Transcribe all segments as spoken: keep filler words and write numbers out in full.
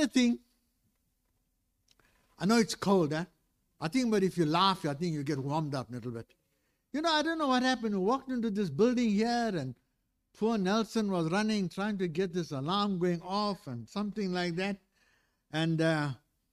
funny thing, I know it's cold, eh? I think, but if you laugh, I think you get warmed up a little bit. You know, I don't know what happened. We walked into this building here, and poor Nelson was running, trying to get this alarm going off and something like that. And uh,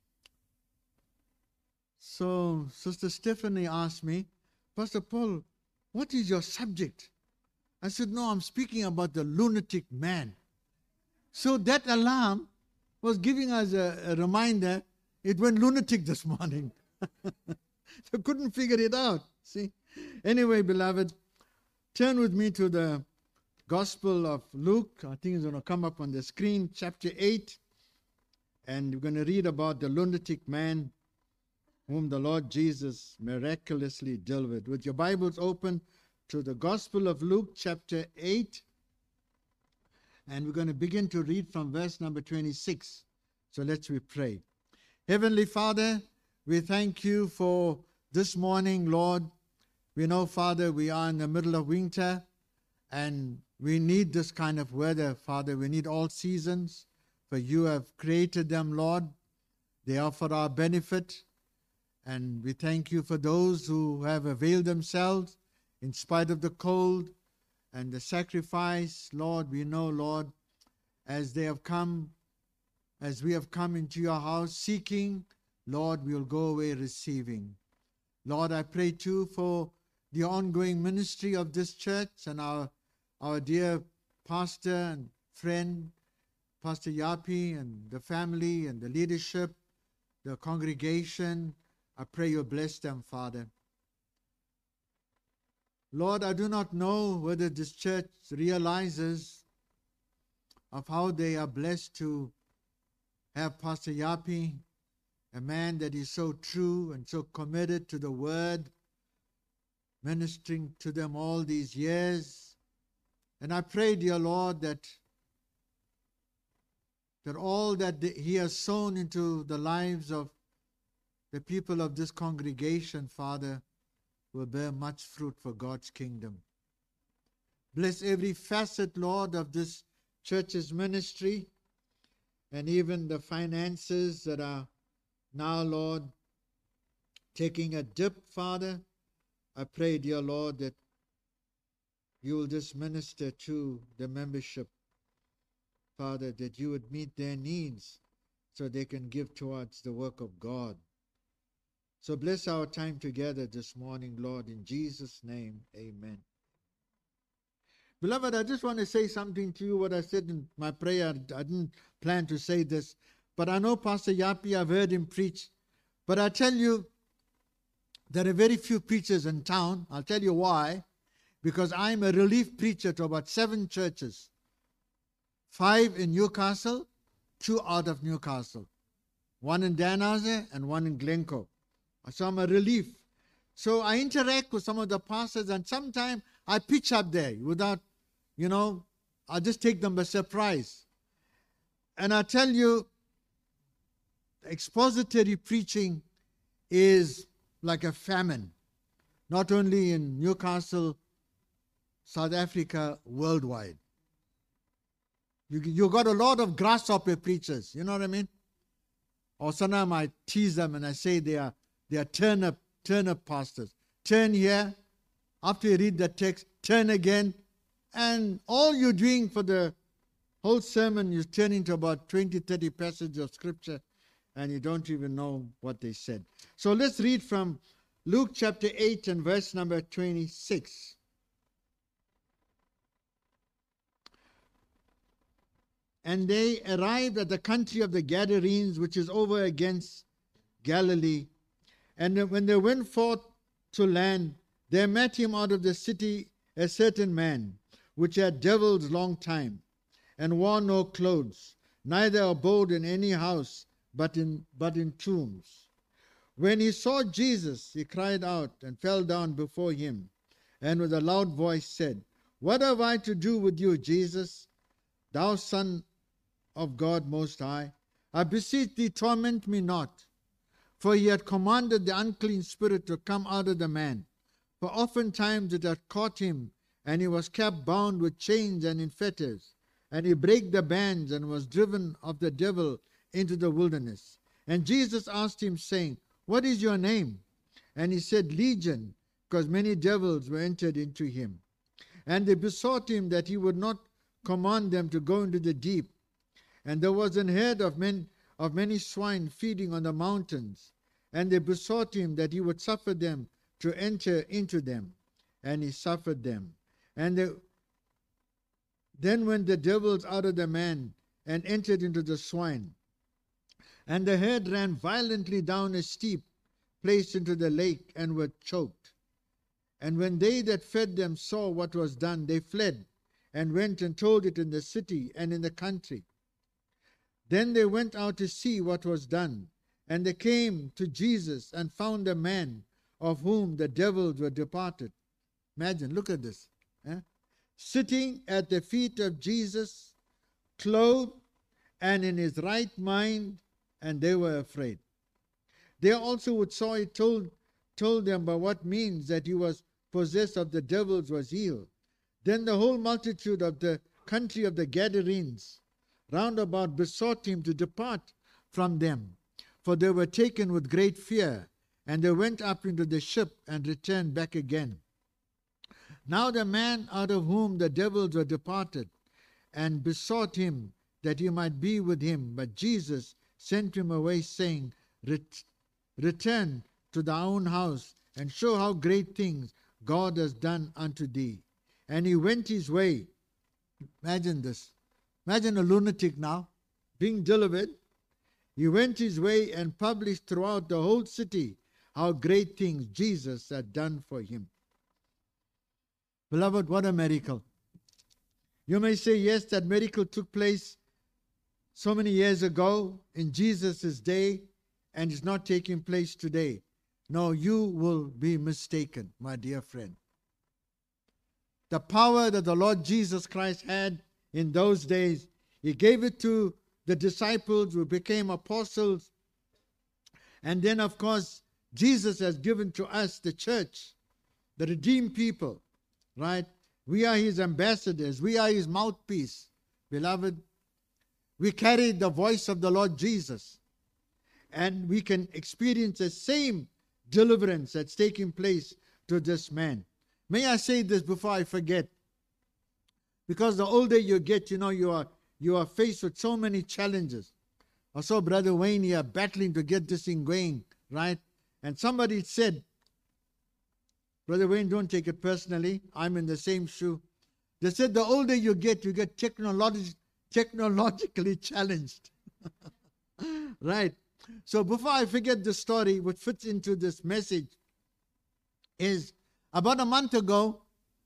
so Sister Stephanie asked me, Pastor Paul, what is your subject? I said, no, I'm speaking about the lunatic man. So that alarm was giving us a, a reminder. It went lunatic this morning. So couldn't figure it out. See? Anyway, beloved, turn with me to the Gospel of Luke. I think it's going to come up on the screen, chapter eight. And we're going to read about the lunatic man whom the Lord Jesus miraculously delivered. With your Bibles open to the Gospel of Luke, chapter eight. And we're going to begin to read from verse number twenty-six. So let's we pray. Heavenly Father, we thank you for this morning, Lord. We know, Father, we are in the middle of winter, and we need this kind of weather, Father. We need all seasons, for you have created them, Lord. They are for our benefit. And we thank you for those who have availed themselves in spite of the cold and the sacrifice. Lord, we know, Lord, as they have come, as we have come into your house seeking, Lord, we will go away receiving. Lord, I pray too for the ongoing ministry of this church and our, our dear pastor and friend, Pastor Yapi, and the family and the leadership, the congregation. I pray you bless them, Father. Lord, I do not know whether this church realizes of how they are blessed to have Pastor Yapi, a man that is so true and so committed to the word, ministering to them all these years. And I pray, dear Lord, that, that all that he has sown into the lives of the people of this congregation, Father, will bear much fruit for God's kingdom. Bless every facet, Lord, of this church's ministry, and even the finances that are now, Lord, taking a dip, Father. I pray, dear Lord, that you will just minister to the membership, Father, that you would meet their needs so they can give towards the work of God. So bless our time together this morning, Lord, in Jesus' name, amen. Beloved, I just want to say something to you, what I said in my prayer. I didn't plan to say this, but I know Pastor Yapi, I've heard him preach. But I tell you, there are very few preachers in town. I'll tell you why. Because I'm a relief preacher to about seven churches. Five in Newcastle, two out of Newcastle. One in Danhausen and one in Glencoe. So I'm a relief. So I interact with some of the pastors, and sometimes I pitch up there without, you know, I just take them by surprise. And I tell you, expository preaching is like a famine, not only in Newcastle, South Africa, worldwide. You, you got a lot of grasshopper preachers, you know what I mean? Or sometimes I tease them and I say they are they are turnip, turnip pastors. Turn here, after you read the text, turn again, and all you're doing for the whole sermon, you turn into about twenty, thirty passages of scripture, and you don't even know what they said. So let's read from Luke chapter eight and verse number twenty-six. And they arrived at the country of the Gadarenes, which is over against Galilee. And when they went forth to land, there met him out of the city a certain man, which had devils long time, and wore no clothes, neither abode in any house, but in, but in tombs. When he saw Jesus, he cried out and fell down before him, and with a loud voice said, What have I to do with you, Jesus, thou Son of God Most High? I beseech thee, torment me not. For he had commanded the unclean spirit to come out of the man. For oftentimes it had caught him, and he was kept bound with chains and in fetters. And he brake the bands, and was driven of the devil into the wilderness. And Jesus asked him, saying, What is your name? And he said, Legion, because many devils were entered into him. And they besought him that he would not command them to go into the deep. And there was an herd of men of many swine feeding on the mountains. And they besought him that he would suffer them to enter into them. And he suffered them. And they, then went the devils out of the man and entered into the swine. And the herd ran violently down a steep place into the lake and were choked. And when they that fed them saw what was done, they fled and went and told it in the city and in the country. Then they went out to see what was done. And they came to Jesus and found a man of whom the devils were departed. Imagine, look at this. Eh? Sitting at the feet of Jesus, clothed and in his right mind, and they were afraid. They also which saw it told, told them by what means that he was possessed of the devils was healed. Then the whole multitude of the country of the Gadarenes round about besought him to depart from them, for they were taken with great fear, and they went up into the ship and returned back again. Now the man out of whom the devils were departed, and besought him that he might be with him. But Jesus sent him away, saying, Return to thy own house, and show how great things God has done unto thee. And he went his way. Imagine this. Imagine a lunatic now, being delivered. He went his way and published throughout the whole city how great things Jesus had done for him. Beloved, what a miracle. You may say, yes, that miracle took place so many years ago in Jesus' day, and is not taking place today. No, you will be mistaken, my dear friend. The power that the Lord Jesus Christ had in those days, he gave it to the disciples who became apostles. And then, of course, Jesus has given to us, the church, the redeemed people, right? We are his ambassadors. We are his mouthpiece, beloved. We carry the voice of the Lord Jesus. And we can experience the same deliverance that's taking place to this man. May I say this before I forget? Because the older you get, you know, you are you are faced with so many challenges. I saw Brother Wayne here battling to get this thing going, right? And somebody said, Brother Wayne, don't take it personally. I'm in the same shoe. They said the older you get, you get technolog- technologically challenged. Right? So before I forget the story, which fits into this message, is about a month ago,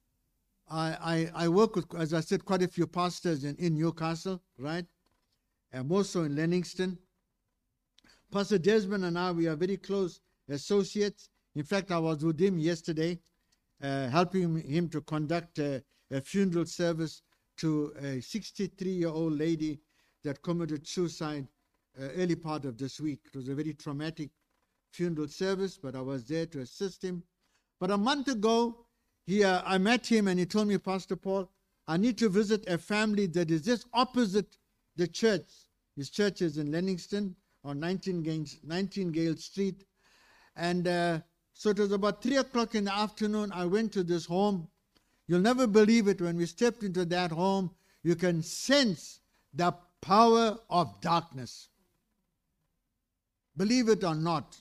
I, I, I work with, as I said, quite a few pastors in, in Newcastle, right? And more so in Lennoxton. Pastor Desmond and I, we are very close associates. In fact, I was with him yesterday, uh, helping him to conduct a, a funeral service to a sixty-three-year-old lady that committed suicide uh, early part of this week. It was a very traumatic funeral service, but I was there to assist him. But a month ago, he, uh, I met him and he told me, Pastor Paul, I need to visit a family that is just opposite the church. His church is in Lennoxton on Nightingale Street. And uh, so it was about three o'clock in the afternoon. I went to this home. You'll never believe it. When we stepped into that home, you can sense the power of darkness. Believe it or not.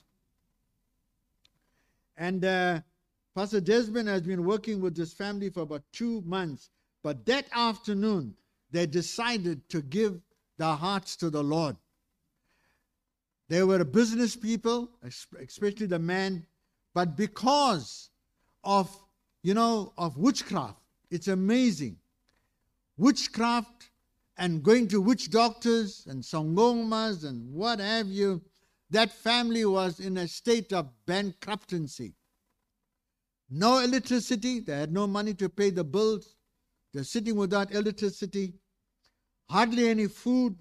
And uh, Pastor Desmond has been working with this family for about two months. But that afternoon, they decided to give their hearts to the Lord. They were business people, especially the man. But because of, you know, of witchcraft, it's amazing. Witchcraft and going to witch doctors and sangomas and what have you, that family was in a state of bankruptcy. No electricity. They had no money to pay the bills. They're sitting without electricity. Hardly any food.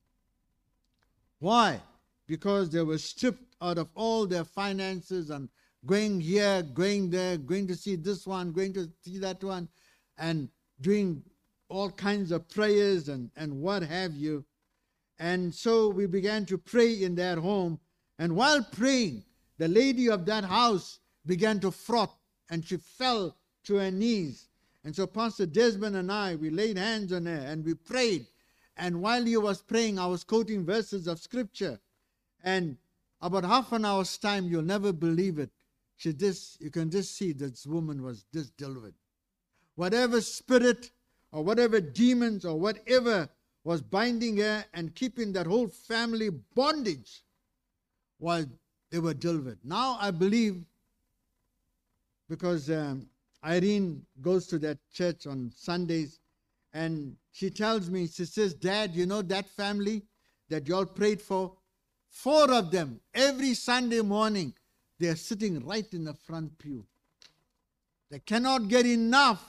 Why? Because they were stripped out of all their finances and going here, going there, going to see this one, going to see that one, and doing all kinds of prayers and, and what have you. And so we began to pray in their home. And while praying, the lady of that house began to froth, and she fell to her knees. And so Pastor Desmond and I, we laid hands on her and we prayed. And while he was praying, I was quoting verses of scripture. And about half an hour's time, you'll never believe it, she just, you can just see that this woman was just delivered. Whatever spirit or whatever demons or whatever was binding her and keeping that whole family bondage, was they were delivered. Now I believe, because um, Irene goes to that church on Sundays, and she tells me, she says, Dad, you know that family that you all prayed for? Four of them, every Sunday morning, they are sitting right in the front pew. They cannot get enough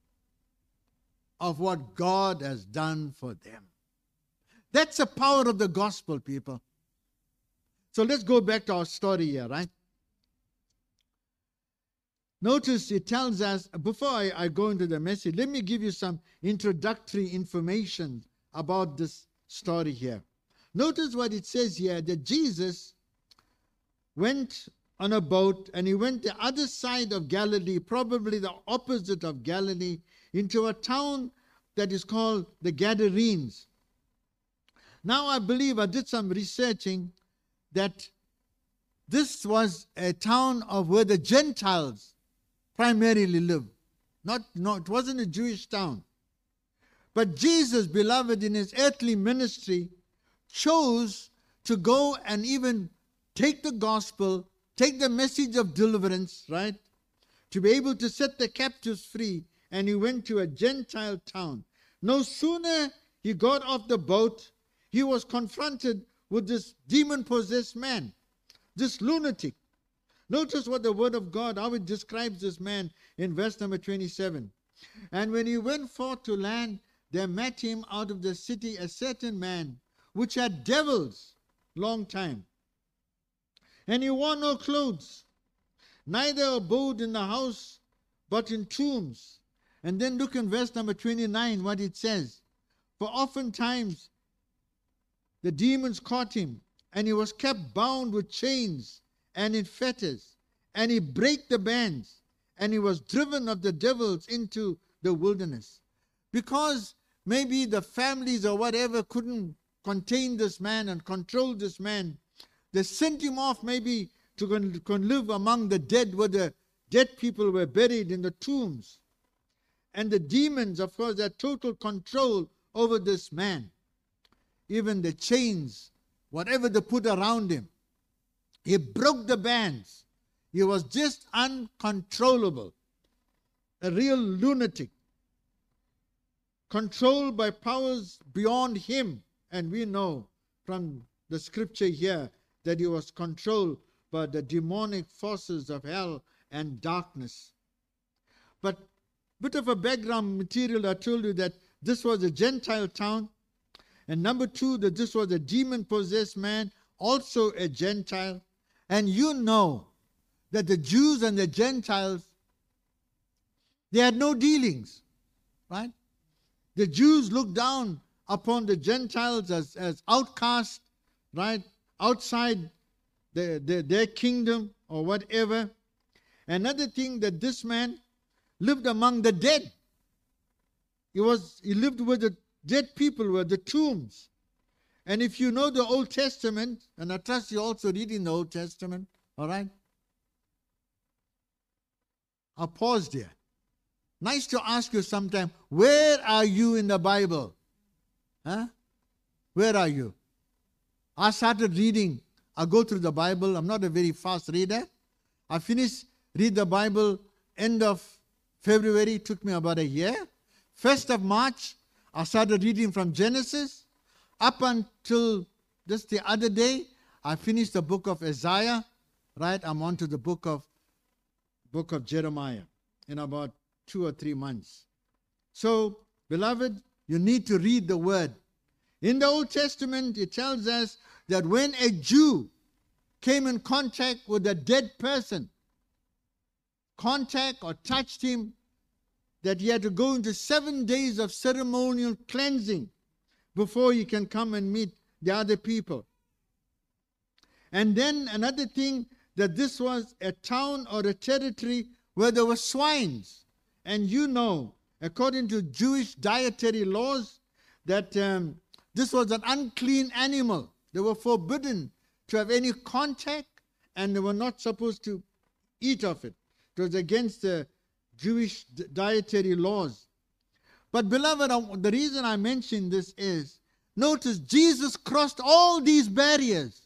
of what God has done for them. That's the power of the gospel, people. So let's go back to our story here, right? Notice it tells us, before I, I go into the message, let me give you some introductory information about this story here. Notice what it says here, that Jesus went on a boat and he went the other side of Galilee, probably the opposite of Galilee, into a town that is called the Gadarenes. Now I believe, I did some researching, that this was a town of where the Gentiles primarily lived. Not, no, it wasn't a Jewish town. But Jesus, beloved, in his earthly ministry, chose to go and even take the gospel, take the message of deliverance, right? To be able to set the captives free. And he went to a Gentile town. No sooner he got off the boat, he was confronted with this demon-possessed man, this lunatic. Notice what the word of God, how it describes this man in verse number twenty-seven. And when he went forth to land, there met him out of the city a certain man, which had devils long time. And he wore no clothes, neither abode in the house, but in tombs. And then look in verse number twenty-nine, what it says. For oftentimes the demons caught him, and he was kept bound with chains and in fetters, and he brake the bands, and he was driven of the devils into the wilderness. Because maybe the families or whatever couldn't contain this man and control this man, they sent him off maybe to go and live among the dead, where the dead people were buried in the tombs. And the demons, of course, had total control over this man. Even the chains, whatever they put around him, he broke the bands. He was just uncontrollable. A real lunatic. Controlled by powers beyond him. And we know from the scripture here that he was controlled by the demonic forces of hell and darkness. But bit of a background material, I told you that this was a Gentile town. And number two, that this was a demon-possessed man, also a Gentile. And you know that the Jews and the Gentiles, they had no dealings, right? The Jews looked down upon the Gentiles as, as outcasts, right? Outside the, the, their kingdom or whatever. Another thing, that this man lived among the dead. He was he lived with the dead people, were the tombs. And if you know the Old Testament, and I trust you also read in the Old Testament, all right? I'll pause there. Nice to ask you sometime, where are you in the Bible? Huh? Where are you? I started reading. I go through the Bible. I'm not a very fast reader. I finished read the Bible end of February. It took me about a year. First of March, I started reading from Genesis. Up until just the other day, I finished the book of Isaiah. Right? I'm on to the book of book of Jeremiah in about two or three months. So, beloved, you need to read the word. In the Old Testament, it tells us that when a Jew came in contact with a dead person, contact or touched him, that he had to go into seven days of ceremonial cleansing before he can come and meet the other people. And then another thing, that this was a town or a territory where there were swines. And you know, according to Jewish dietary laws, that um, this was an unclean animal. They were forbidden to have any contact, and they were not supposed to eat of it. It was against the Jewish dietary laws. But beloved, the reason I mention this is, notice Jesus crossed all these barriers.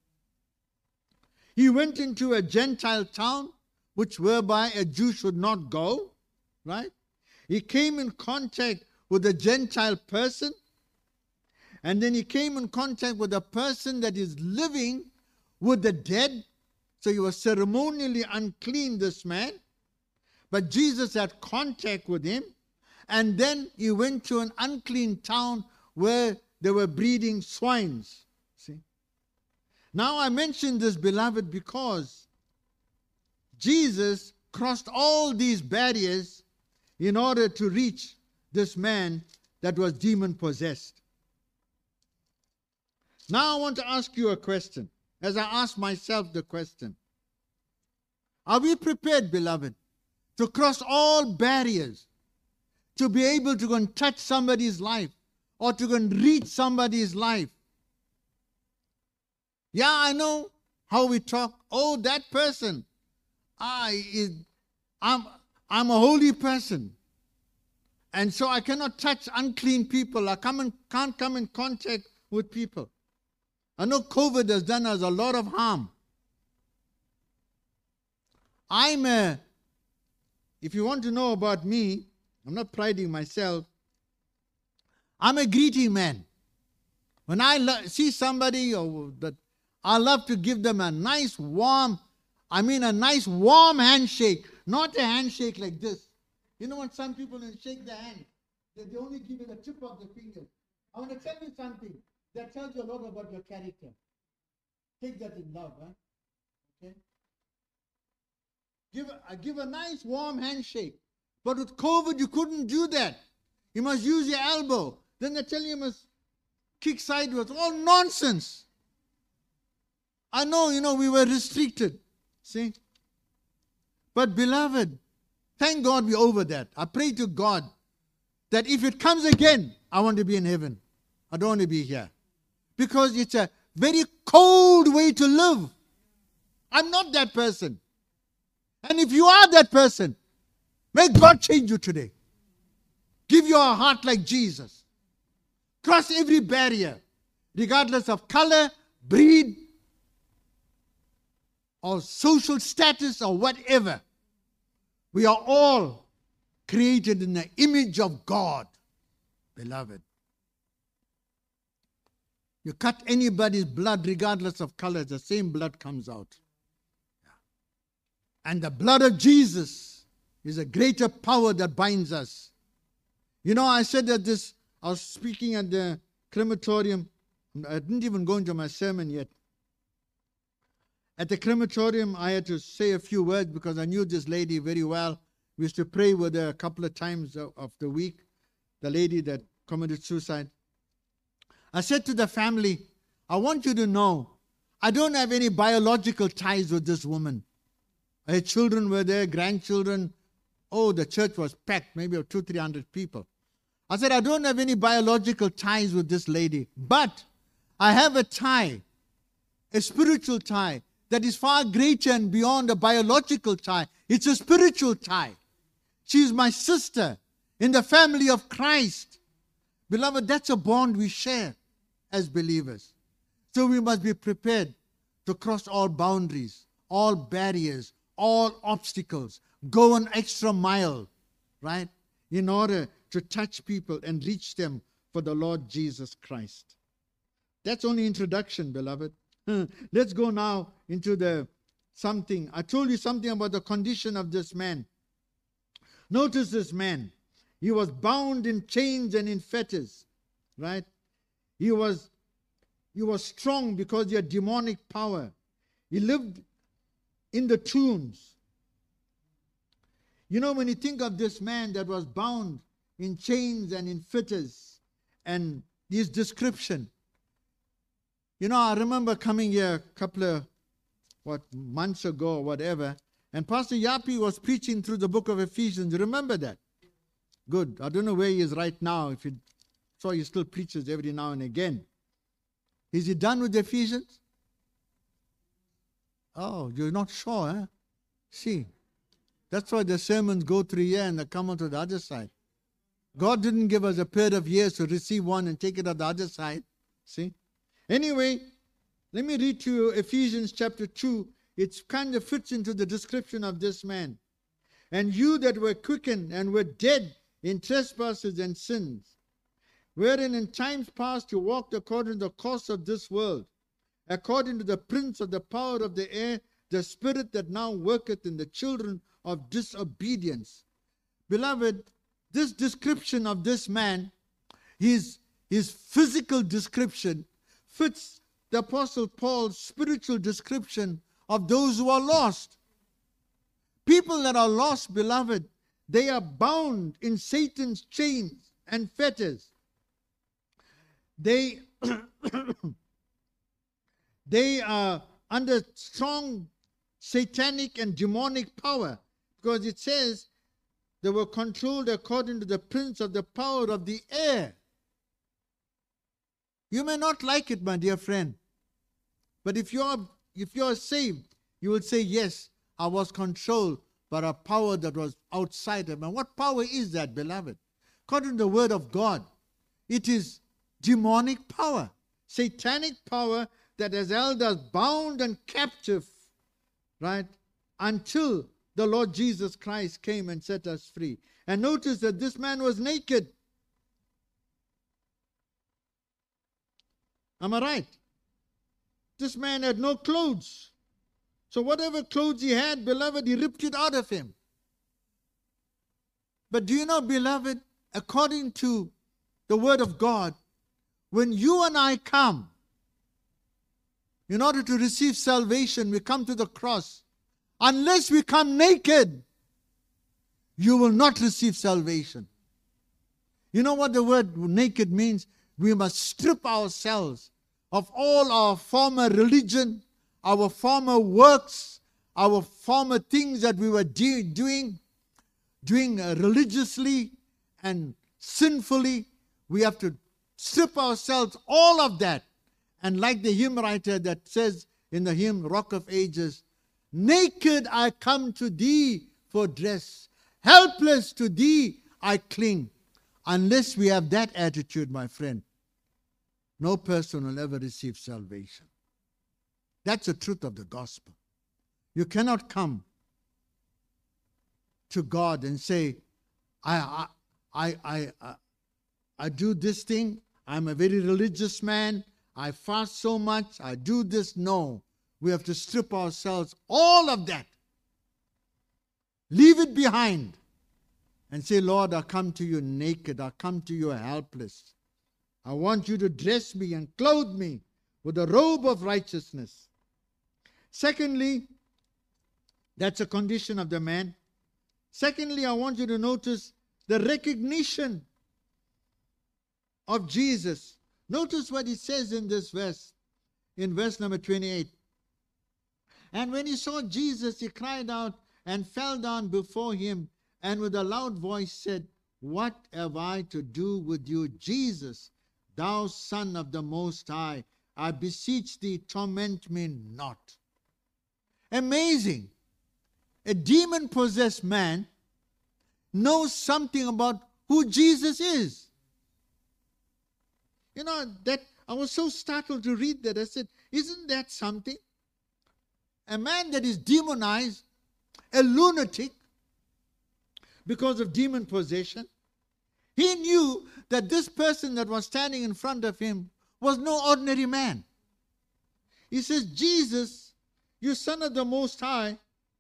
He went into a Gentile town, which whereby a Jew should not go, right? He came in contact with a Gentile person, and then he came in contact with a person that is living with the dead. So he was ceremonially unclean, this man. But Jesus had contact with him. And then he went to an unclean town where they were breeding swines. See? Now I mention this, beloved, because Jesus crossed all these barriers in order to reach this man that was demon-possessed. Now I want to ask you a question, as I ask myself the question. Are we prepared, beloved, to cross all barriers, to be able to go and touch somebody's life, or to go and reach somebody's life? Yeah, I know how we talk. Oh, that person, I is, I'm, I'm a holy person, and so I cannot touch unclean people. I come in, can't come in contact with people. I know COVID has done us a lot of harm. I'm a, if you want to know about me, I'm not priding myself, I'm a greeting man. When I lo- see somebody or that, I love to give them a nice warm, I mean a nice warm handshake, not a handshake like this. You know when some people when shake their hand, they, they only give you the tip of the finger. I want to tell you something that tells you a lot about your character. Take that in love, huh? Okay? Give a, give a nice warm handshake. But with COVID, you couldn't do that. You must use your elbow. Then they tell you you must kick sideways. All nonsense. I know, you know, we were restricted. See? But beloved, thank God we're over that. I pray to God that if it comes again, I want to be in heaven. I don't want to be here. Because it's a very cold way to live. I'm not that person. And if you are that person, may God change you today. Give you a heart like Jesus. Cross every barrier, regardless of color, breed, or social status, or whatever. We are all created in the image of God, beloved. You cut anybody's blood, regardless of color, the same blood comes out. And the blood of Jesus is a greater power that binds us. You know, I said that this, I was speaking at the crematorium. I didn't even go into my sermon yet. At the crematorium, I had to say a few words because I knew this lady very well. We used to pray with her a couple of times of, of the week, the lady that committed suicide. I said to the family, I want you to know, I don't have any biological ties with this woman. Her children were there, grandchildren. Oh, the church was packed, maybe two, three hundred people. I said, I don't have any biological ties with this lady, but I have a tie, a spiritual tie that is far greater and beyond a biological tie. It's a spiritual tie. She's my sister in the family of Christ. Beloved, that's a bond we share as believers. So we must be prepared to cross all boundaries, all barriers, all obstacles, go an extra mile, right, in order to touch people and reach them for the Lord Jesus Christ. That's only introduction, beloved. Let's go now into the something. I told you something about the condition of this man. Notice this man. He was bound in chains and in fetters, right? He was, he was strong because he had demonic power. He lived in the tombs. You know, when you think of this man that was bound in chains and in fetters, and his description, You know, I remember coming here a couple of what months ago or whatever, and Pastor Yapi was preaching through the book of Ephesians. Remember that? Good. I don't know where he is right now. If you saw, he still preaches every now and again. Is he done with Ephesians? Oh, you're not sure, huh? See, that's why the sermons go through here and they come on to the other side. God didn't give us a period of years to receive one and take it on the other side. See? Anyway, let me read to you Ephesians chapter two. It kind of fits into the description of this man. And you that were quickened and were dead in trespasses and sins, wherein in times past you walked according to the course of this world, according to the prince of the power of the air, the spirit that now worketh in the children of disobedience. Beloved, this description of this man, his, his physical description, fits the Apostle Paul's spiritual description of those who are lost. People that are lost, beloved, they are bound in Satan's chains and fetters. They, they are under strong satanic and demonic power, because it says they were controlled according to the prince of the power of the air. You may not like it, my dear friend, but if you are if you are saved, you will say, yes, I was controlled by a power that was outside of me. What power is that, beloved? According to the word of God, it is demonic power, satanic power that has held us bound and captive, right, until the Lord Jesus Christ came and set us free. And notice that this man was naked. Am I right? This man had no clothes. So whatever clothes he had, beloved, he ripped it out of him. But do you know, beloved, according to the word of God, when you and I come, in order to receive salvation, we come to the cross. Unless we come naked, you will not receive salvation. You know what the word naked means? We must strip ourselves of all our former religion, our former works, our former things that we were de- doing, doing uh, religiously and sinfully. We have to strip ourselves, all of that. And like the hymn writer that says in the hymn, Rock of Ages, naked I come to thee for dress, helpless to thee I cling. Unless we have that attitude, my friend, no person will ever receive salvation. That's the truth of the gospel. You cannot come to God and say, I, I, I, I, I do this thing, I'm a very religious man, I fast so much, I do this. No. We have to strip ourselves, all of that. Leave it behind and say, Lord, I come to you naked. I come to you helpless. I want you to dress me and clothe me with a robe of righteousness. Secondly, that's a condition of the man. Secondly, I want you to notice the recognition of Jesus. Notice what it says in this verse, in verse number twenty-eight. And when he saw Jesus, he cried out and fell down before him, and with a loud voice said, What have I to do with you, Jesus, thou Son of the Most High? I beseech thee, torment me not. Amazing. A demon-possessed man knows something about who Jesus is. You know, that I was so startled to read that. I said, isn't that something? A man that is demonized, a lunatic, because of demon possession, he knew that this person that was standing in front of him was no ordinary man. He says, Jesus, you Son of the Most High,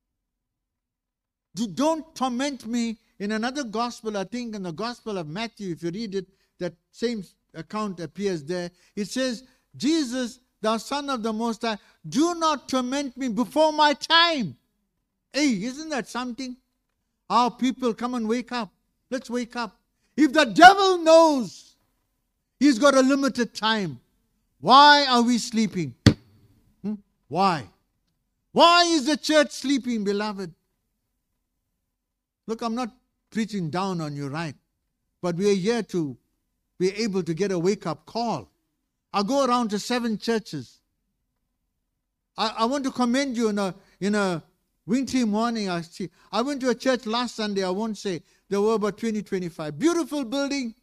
do, don't torment me. In another gospel, I think in the Gospel of Matthew, if you read it, that same account appears there. It says, Jesus, thou Son of the Most High, do not torment me before my time. Hey, isn't that something? Our people, come and wake up. Let's wake up. If the devil knows he's got a limited time, Why are we sleeping? Hmm? Why? Why is the church sleeping, beloved? Look, I'm not preaching down on you, right? But we are here to be able to get a wake-up call. I go around to seven churches. I, I want to commend you in a in a wintry morning. I see. I went to a church last Sunday. I won't say. There were about twenty, twenty-five. Beautiful building.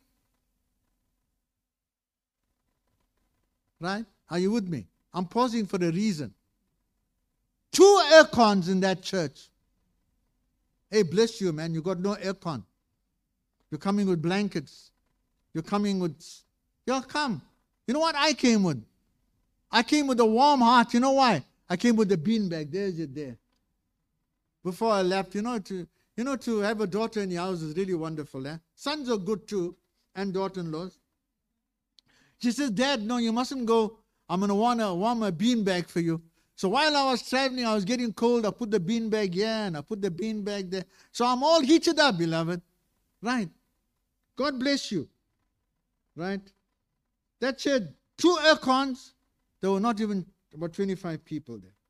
Right? Are you with me? I'm pausing for a reason. Two aircons in that church. Hey, bless you, man. You got no aircon. You're coming with blankets. You're coming with... You'll come. You know what I came with? I came with a warm heart. You know why? I came with a beanbag. There's it there. Before I left, you know, to you know, to have a daughter in your house is really wonderful. Eh? Sons are good too, and daughter-in-laws. She says, Dad, no, you mustn't go. I'm going to want to warm a beanbag for you. So while I was traveling, I was getting cold. I put the beanbag here and I put the beanbag there. So I'm all heated up, beloved. Right? God bless you. Right? That church, two aircons. There were not even about twenty-five people there.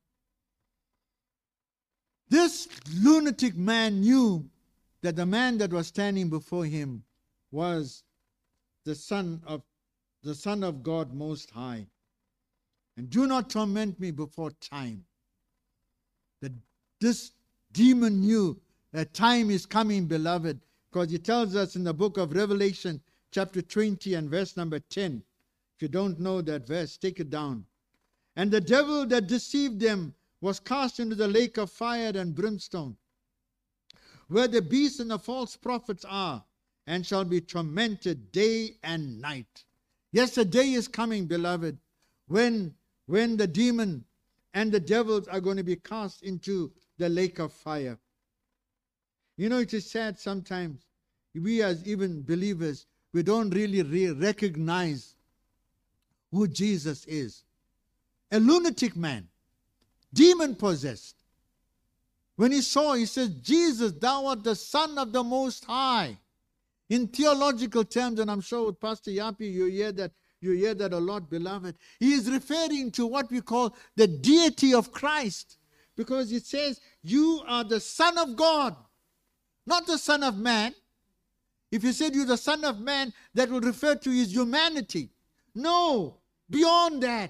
This lunatic man knew that the man that was standing before him was the Son of the Son of God Most High. And do not torment me before time. That this demon knew that time is coming, beloved, because he tells us in the book of Revelation, chapter twenty and verse number ten. If you don't know that verse, take it down. And the devil that deceived them was cast into the lake of fire and brimstone, where the beast and the false prophets are, and shall be tormented day and night. Yes, the day is coming, beloved, when, when the demon and the devils are going to be cast into the lake of fire. You know, it is sad sometimes, we as even believers, we don't really re- recognize who Jesus is. A lunatic man, demon-possessed. When he saw, he says, Jesus, thou art the Son of the Most High. In theological terms, and I'm sure with Pastor Yapi, you hear that, you hear that a lot, beloved. He is referring to what we call the deity of Christ. Because it says, you are the Son of God, not the Son of Man. If you said you're the Son of Man, that will refer to his humanity. No, beyond that.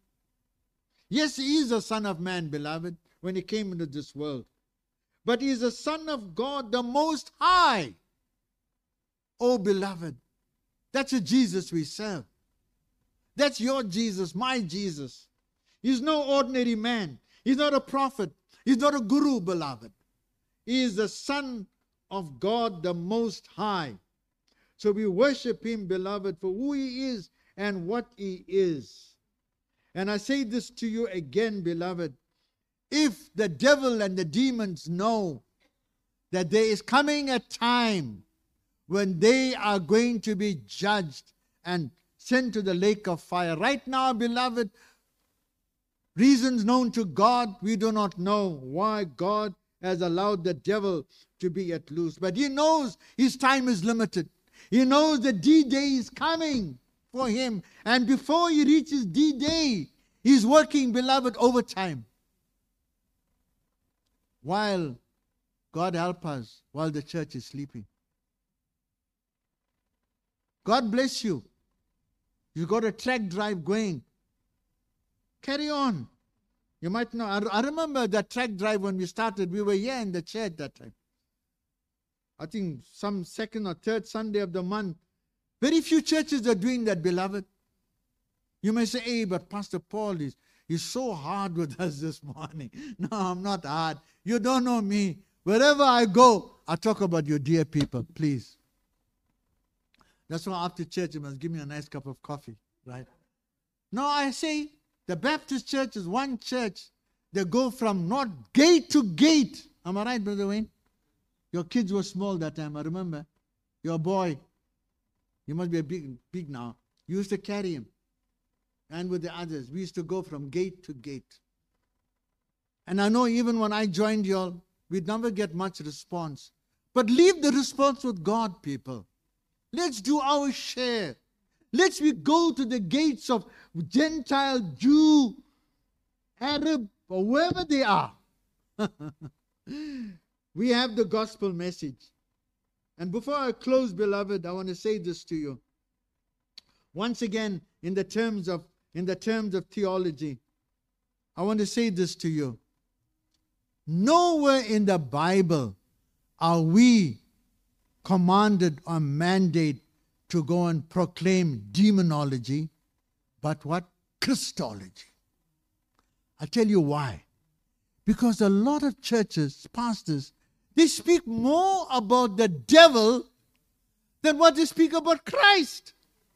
Yes, he is a Son of Man, beloved, when he came into this world. But he is the Son of God, the Most High. Oh, beloved, that's a Jesus we serve. That's your Jesus, my Jesus. He's no ordinary man. He's not a prophet. He's not a guru, beloved. He is the Son of God, the Most High. So we worship him, beloved, for who he is and what he is. And I say this to you again, beloved. If the devil and the demons know that there is coming a time when they are going to be judged and sent to the lake of fire. Right now, beloved, reasons known to God, we do not know why God has allowed the devil to be at loose. But he knows his time is limited. He knows the D-Day is coming for him. And before he reaches D-Day, he's working, beloved, overtime. While, God help us, while the church is sleeping. God bless you. You got a track drive going. Carry on. You might know. I, I remember that track drive when we started. We were here in the church that time. I think some second or third Sunday of the month. Very few churches are doing that, beloved. You may say, hey, but Pastor Paul is he's so hard with us this morning. No, I'm not hard. You don't know me. Wherever I go, I talk about your dear people, please. That's why after church, you must give me a nice cup of coffee, right? No, I say the Baptist church is one church. They go from not gate to gate. Am I right, Brother Wayne? Your kids were small that time, I remember. Your boy, you must be a big, big now. You used to carry him. And with the others, we used to go from gate to gate. And I know even when I joined y'all, we'd never get much response. But leave the response with God, people. Let's do our share. Let's we go to the gates of Gentile, Jew, Arab, or wherever they are. We have the gospel message. And before I close, beloved, I want to say this to you. Once again, in the terms of in the terms of theology, I want to say this to you. Nowhere in the Bible are we commanded or mandated to go and proclaim demonology, but what? Christology. I'll tell you why. Because a lot of churches, pastors, they speak more about the devil than what they speak about Christ.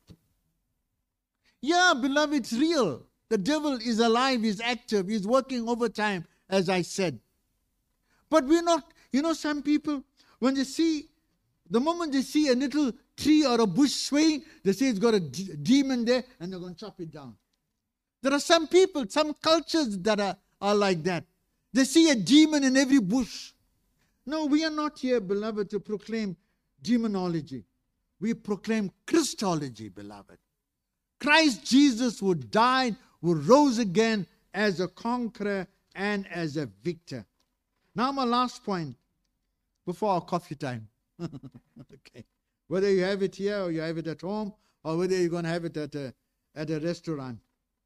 Yeah, beloved, it's real. The devil is alive, he's active, he's working overtime, as I said. But we're not, you know, some people, when they see, the moment they see a little tree or a bush swaying, they say it's got a d- demon there, and they're going to chop it down. There are some people, some cultures that are, are like that. They see a demon in every bush. No, we are not here, beloved, to proclaim demonology. We proclaim Christology, beloved. Christ Jesus who died, who rose again as a conqueror and as a victor. Now my last point before our coffee time. Okay. Whether you have it here or you have it at home or whether you're going to have it at a, at a restaurant.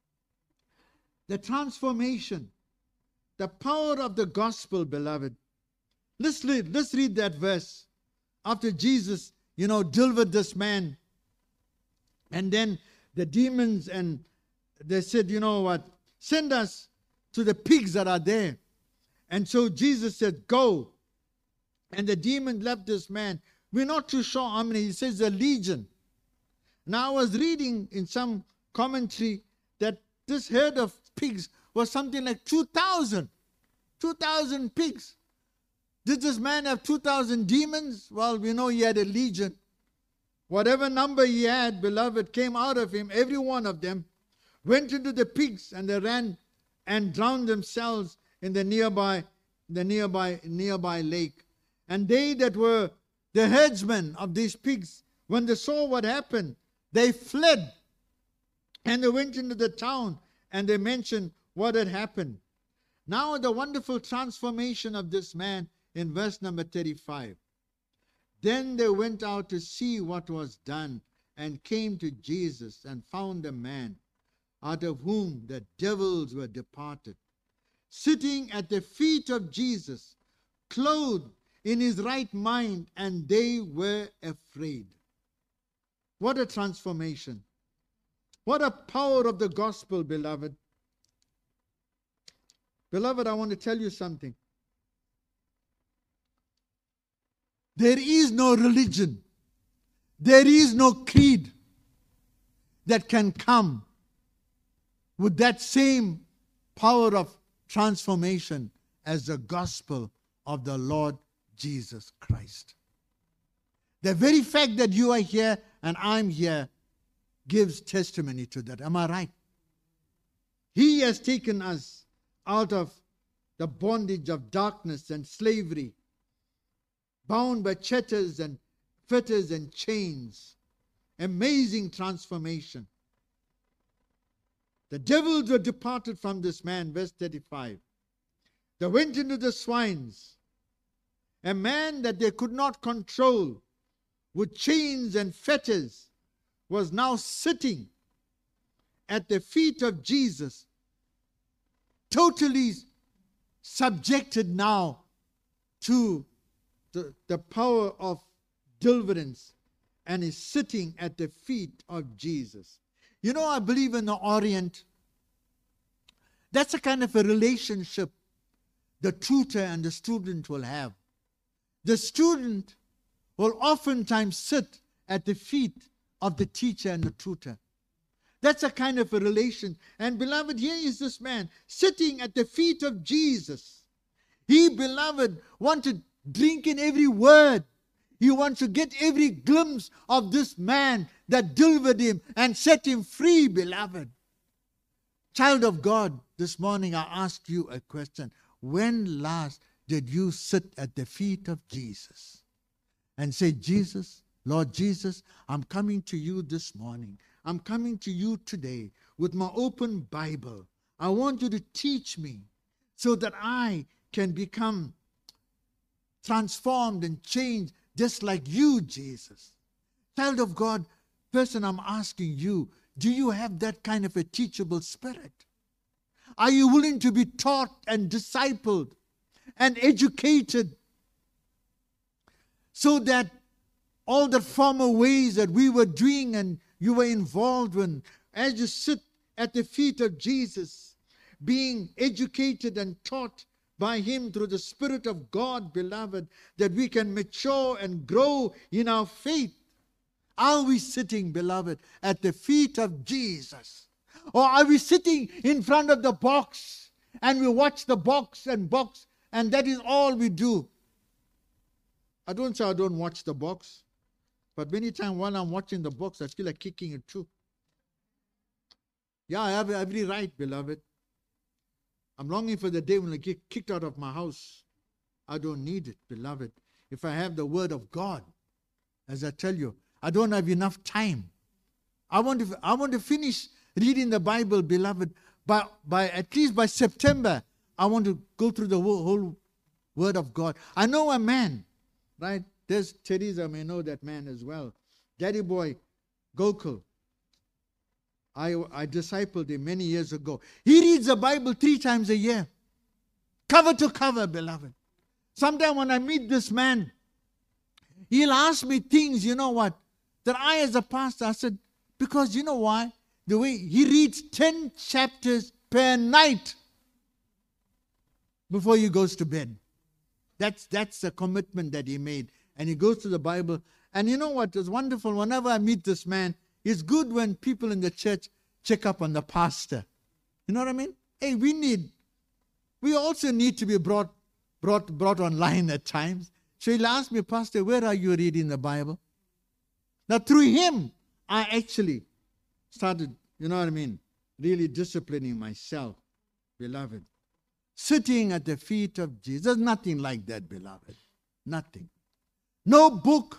The transformation, the power of the gospel, beloved. Let's read, let's read that verse. After Jesus, you know, delivered this man, and then the demons, and they said, you know what, send us to the pigs that are there. And so Jesus said, go. And the demon left this man. We're not too sure how many. He says a legion. Now I was reading in some commentary that this herd of pigs was something like two thousand. two thousand pigs. Did this man have two thousand demons? Well, we know he had a legion. Whatever number he had, beloved, came out of him. Every one of them went into the pigs, and they ran and drowned themselves in the nearby, the nearby, nearby lake. And they that were the herdsmen of these pigs, when they saw what happened, they fled, and they went into the town, and they mentioned what had happened. Now the wonderful transformation of this man in verse number thirty-five. Then they went out to see what was done, and came to Jesus, and found a man, out of whom the devils were departed, sitting at the feet of Jesus, clothed in his right mind, and they were afraid. What a transformation. What a power of the gospel, beloved. Beloved, I want to tell you something. There is no religion, there is no creed that can come with that same power of transformation as the gospel of the Lord Jesus Christ. The very fact that you are here and I'm here gives testimony to that. Am I right? He has taken us out of the bondage of darkness and slavery, bound by fetters and fetters and chains. Amazing transformation. The devils were departed from this man, verse thirty-five. They went into the swines. A man that they could not control with chains and fetters was now sitting at the feet of Jesus, totally subjected now to the, the power of deliverance, and is sitting at the feet of Jesus. You know, I believe in the Orient, that's a kind of a relationship the tutor and the student will have. The student will oftentimes sit at the feet of the teacher and the tutor. That's a kind of a relation. And beloved, here is this man sitting at the feet of Jesus. He, beloved, wanted to drink in every word. He wants to get every glimpse of this man that delivered him and set him free, beloved. Child of God, this morning I ask you a question. When last did you sit at the feet of Jesus and say, Jesus, Lord Jesus, I'm coming to you this morning. I'm coming to you today with my open Bible. I want you to teach me so that I can become transformed and changed just like you, Jesus. Child of God, person, I'm asking you, do you have that kind of a teachable spirit? Are you willing to be taught and discipled and educated so that all the former ways that we were doing and you were involved in, as you sit at the feet of Jesus, being educated and taught by Him through the Spirit of God, beloved, that we can mature and grow in our faith? Are we sitting, beloved, at the feet of Jesus? Or are we sitting in front of the box and we watch the box and box and that is all we do? I don't say I don't watch the box, but many times while I'm watching the box, I feel like kicking it too. Yeah, I have every right, beloved. I'm longing for the day when I get kicked out of my house. I don't need it, beloved. If I have the Word of God, as I tell you, I don't have enough time. I want to, I want to finish reading the Bible, beloved. By, by at least by September, I want to go through the whole, whole Word of God. I know a man, right? There's Teresa, may know that man as well. Daddy boy, Gokul. I, I discipled him many years ago. He reads the Bible three times a year. Cover to cover, beloved. Sometimes when I meet this man, he'll ask me things, you know what, that I as a pastor, I said, because you know why? The way he reads ten chapters per night before he goes to bed. That's, that's the commitment that he made. And he goes to the Bible. And you know what is wonderful? Whenever I meet this man, it's good when people in the church check up on the pastor. You know what I mean? Hey, we need, we also need to be brought, brought, brought online at times. So he'll ask me, Pastor, where are you reading the Bible? Now through him, I actually started, you know what I mean, really disciplining myself, beloved. Sitting at the feet of Jesus. There's nothing like that, beloved. Nothing. No book,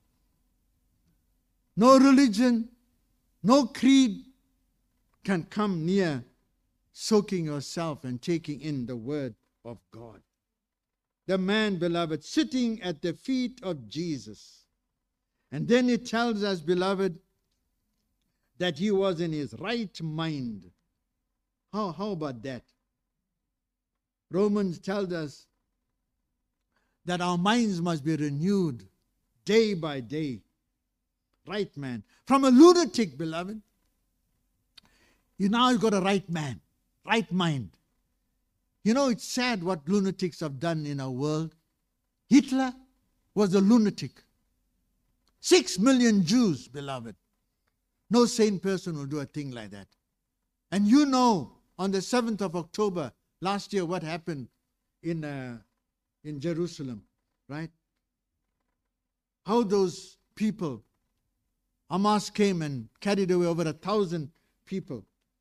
no religion, no creed can come near soaking yourself and taking in the Word of God. The man, beloved, sitting at the feet of Jesus. And then it tells us, beloved, that he was in his right mind. How, how about that? Romans tells us that our minds must be renewed day by day. Right man. From a lunatic, beloved, you now got a right man, right mind. You know, it's sad what lunatics have done in our world. Hitler was a lunatic. Six million Jews, beloved. No sane person will do a thing like that. And you know, on the seventh of October last year, what happened in, uh, in Jerusalem, right? How those people, Hamas came and carried away over a thousand people.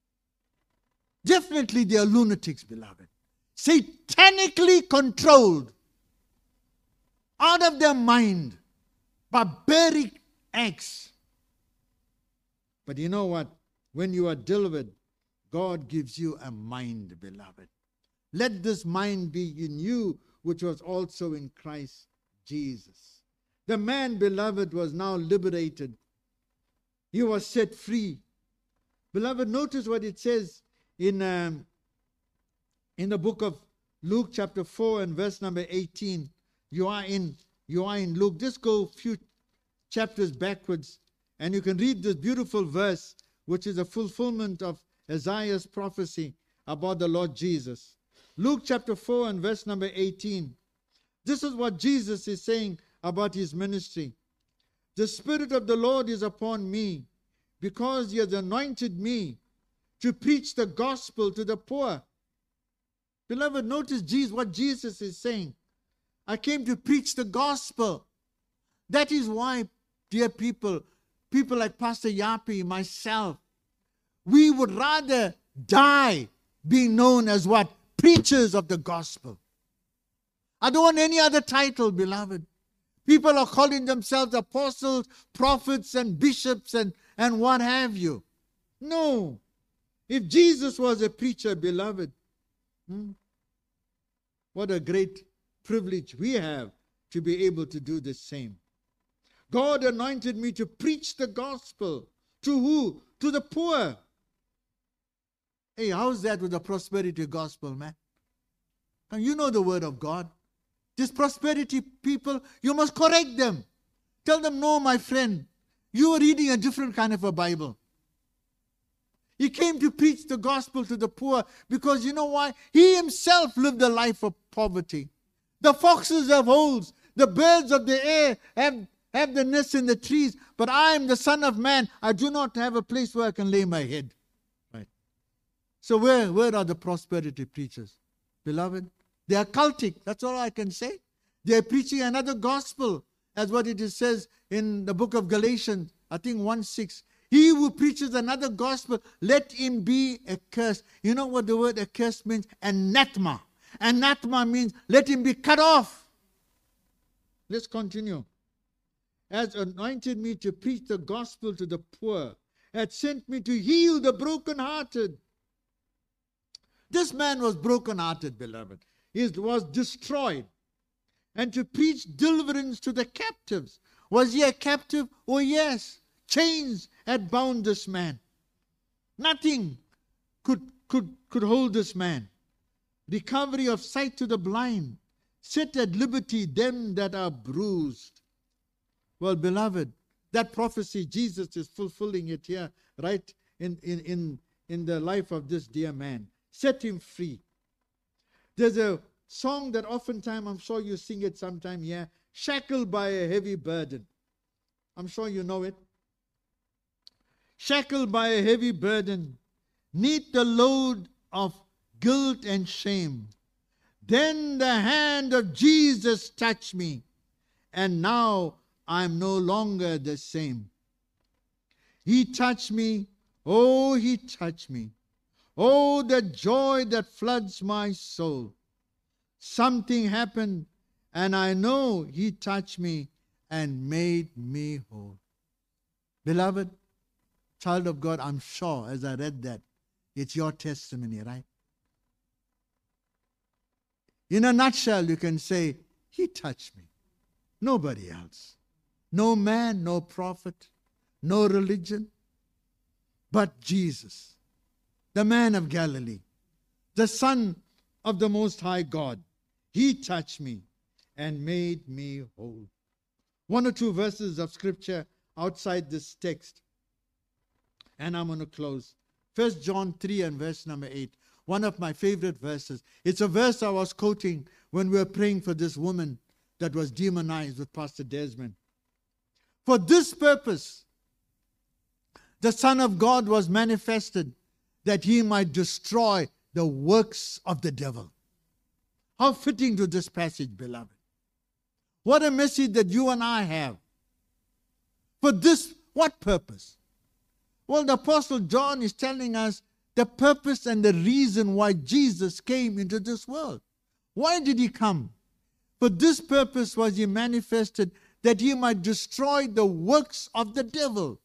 Definitely they are lunatics, beloved. Satanically controlled, out of their mind, barbaric acts. But you know what? When you are delivered, God gives you a mind, beloved. Let this mind be in you, which was also in Christ Jesus. The man, beloved, was now liberated. He was set free. Beloved, notice what it says in, um, in the book of Luke chapter four and verse number eighteen. You are in, you are in Luke. Just go a few chapters backwards and you can read this beautiful verse, which is a fulfillment of Isaiah's prophecy about the Lord Jesus. Luke chapter four and verse number eighteen. This is what Jesus is saying about his ministry. The Spirit of the Lord is upon me, because he has anointed me to preach the gospel to the poor. Beloved, notice Jesus, what Jesus is saying. I came to preach the gospel. That is why, dear people, people like Pastor Yapi, myself, we would rather die being known as what? Preachers of the gospel. I don't want any other title, beloved. People are calling themselves apostles, prophets, and bishops, and, and what have you. No. If Jesus was a preacher, beloved, hmm, what a great privilege we have to be able to do the same. God anointed me to preach the gospel. To who? To the poor. Hey, how's that with the prosperity gospel, man? And you know the word of God. These prosperity people, you must correct them. Tell them, no, my friend, you are reading a different kind of a Bible. He came to preach the gospel to the poor because you know why? He himself lived a life of poverty. The foxes have holes. The birds of the air have, have the nests in the trees. But I am the Son of Man. I do not have a place where I can lay my head. Right. So where, where are the prosperity preachers? Beloved, they are cultic. That's all I can say. They are preaching another gospel, as what it says in the book of Galatians, I think one six. He who preaches another gospel, let him be accursed. You know what the word accursed means? Anathema. Anathema means let him be cut off. Let's continue. Has anointed me to preach the gospel to the poor, had sent me to heal the brokenhearted. This man was brokenhearted, beloved. He was destroyed. And to preach deliverance to the captives. Was he a captive? Oh yes. Chains had bound this man. Nothing could, could, could hold this man. Recovery of sight to the blind. Set at liberty them that are bruised. Well, beloved, that prophecy, Jesus is fulfilling it here, right in, in, in, in the life of this dear man. Set him free. There's a song that oftentimes, I'm sure you sing it sometime here, shackled by a heavy burden. I'm sure you know it. Shackled by a heavy burden, neath the load of guilt and shame. Then the hand of Jesus touched me, and now I'm no longer the same. He touched me, oh, he touched me. Oh, the joy that floods my soul. Something happened, and I know he touched me and made me whole. Beloved, child of God, I'm sure as I read that, it's your testimony, right? In a nutshell, you can say, he touched me. Nobody else. No man, no prophet, no religion, but Jesus, the man of Galilee, the Son of the Most High God. He touched me and made me whole. One or two verses of scripture outside this text. And I'm going to close. First John three and verse number eight. One of my favorite verses. It's a verse I was quoting when we were praying for this woman that was demonized with Pastor Desmond. For this purpose, the Son of God was manifested, that he might destroy the works of the devil. How fitting to this passage, beloved. What a message that you and I have. For this, what purpose? Well, the Apostle John is telling us the purpose and the reason why Jesus came into this world. Why did he come? For this purpose was he manifested, that he might destroy the works of the devil.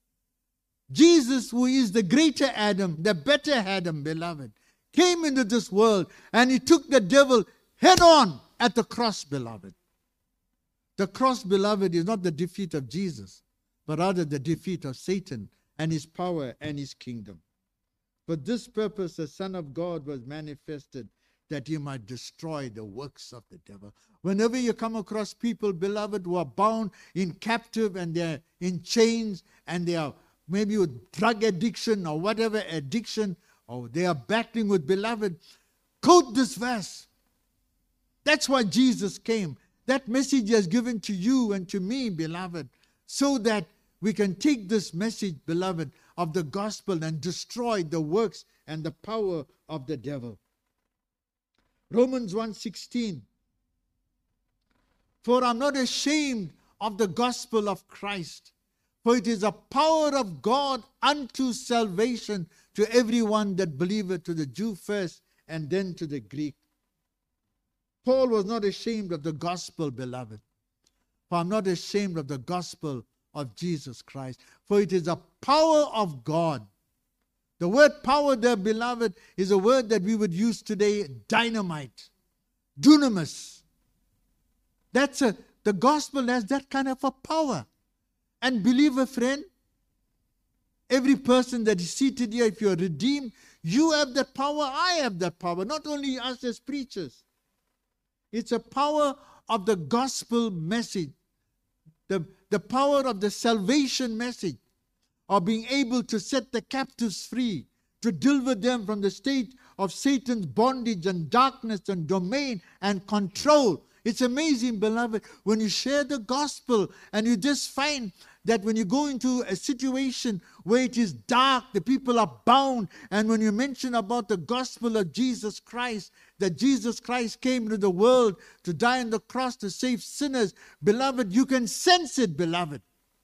Jesus, who is the greater Adam, the better Adam, beloved, came into this world and he took the devil head on at the cross, beloved. The cross, beloved, is not the defeat of Jesus, but rather the defeat of Satan and his power and his kingdom. For this purpose the Son of God was manifested, that he might destroy the works of the devil. Whenever you come across people, beloved, who are bound in captive and they're in chains and they are maybe with drug addiction or whatever addiction, or they are battling with, beloved, quote this verse. That's why Jesus came. That message is given to you and to me, beloved, so that we can take this message, beloved, of the gospel and destroy the works and the power of the devil. Romans one sixteen. For I'm not ashamed of the gospel of Christ, for it is a power of God unto salvation to everyone that believeth, to the Jew first and then to the Greek. Paul was not ashamed of the gospel, beloved. For I'm not ashamed of the gospel of Jesus Christ, for it is the power of God. The word power there, beloved, is a word that we would use today, dynamite, dunamis. That's a, the gospel has that kind of a power. And believer friend, every person that is seated here, if you're redeemed, you have that power, I have that power. Not only us as preachers. It's a power of the gospel message. The, the power of the salvation message. Of being able to set the captives free. To deliver them from the state of Satan's bondage and darkness and domain and control. It's amazing, beloved, when you share the gospel and you just find that when you go into a situation where it is dark, the people are bound, and when you mention about the gospel of Jesus Christ, that Jesus Christ came to the world to die on the cross to save sinners, beloved, you can sense it, beloved.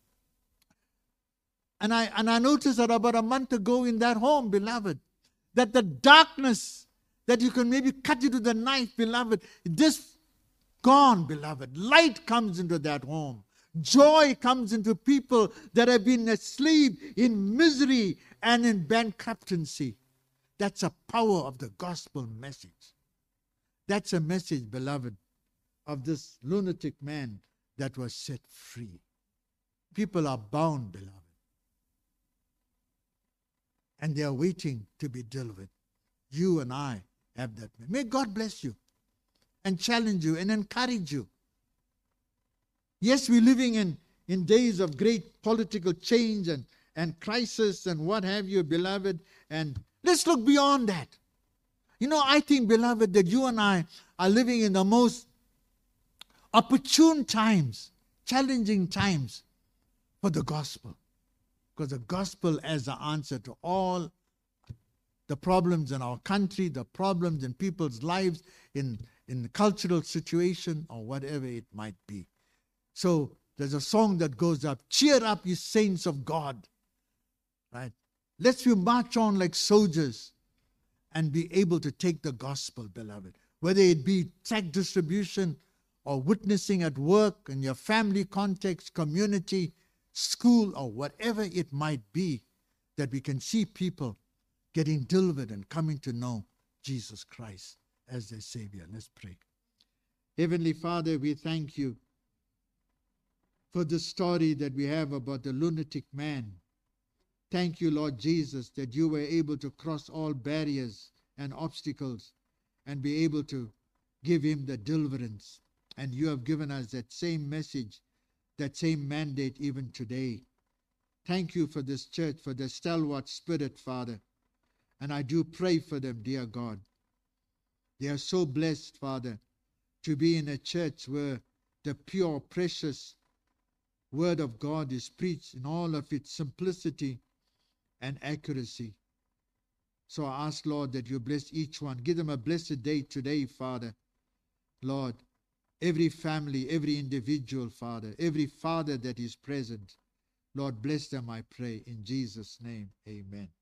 And I, and I noticed that about a month ago in that home, beloved, that the darkness that you can maybe cut it with a knife, beloved, this gone, beloved. Light comes into that home. Joy comes into people that have been asleep in misery and in bankruptcy. That's a power of the gospel message. That's a message, beloved, of this lunatic man that was set free. People are bound, beloved. And they are waiting to be delivered. You and I have that. May God bless you and challenge you and encourage you. Yes, we're living in, in days of great political change and, and crisis and what have you, beloved. And let's look beyond that. You know, I think, beloved, that you and I are living in the most opportune times, challenging times for the gospel. Because the gospel has the answer to all the problems in our country, the problems in people's lives, in, in the cultural situation, or whatever it might be. So there's a song that goes up, cheer up, ye saints of God. Right? Let's we march on like soldiers and be able to take the gospel, beloved. Whether it be tract distribution or witnessing at work, in your family context, community, school, or whatever it might be, that we can see people getting delivered and coming to know Jesus Christ as their Savior. Let's pray. Heavenly Father, we thank you for the story that we have about the lunatic man. Thank you, Lord Jesus, that you were able to cross all barriers and obstacles and be able to give him the deliverance. And you have given us that same message, that same mandate even today. Thank you for this church, for the stalwart spirit, Father. And I do pray for them, dear God. They are so blessed, Father, to be in a church where the pure, precious word of God is preached in all of its simplicity and accuracy. So I ask, Lord, that you bless each one. Give them a blessed day today, Father. Lord, every family, every individual, Father, every father that is present, Lord, bless them, I pray, in Jesus' name. Amen.